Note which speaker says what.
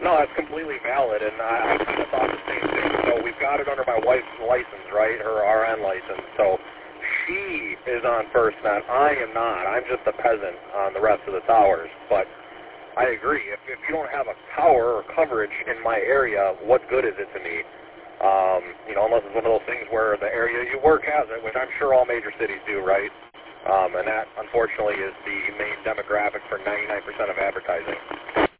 Speaker 1: No, that's completely valid, and I kind of thought the same thing. So we've got it under my wife's license, right, her RN license. So she is on FirstNet. I am not. I'm just a peasant on the rest of the towers. But I agree. If you don't have a tower or coverage in my area, what good is it to me? Unless it's one of those things where the area you work has it, which I'm sure all major cities do, right? And that, unfortunately, is the main demographic for 99% of advertising.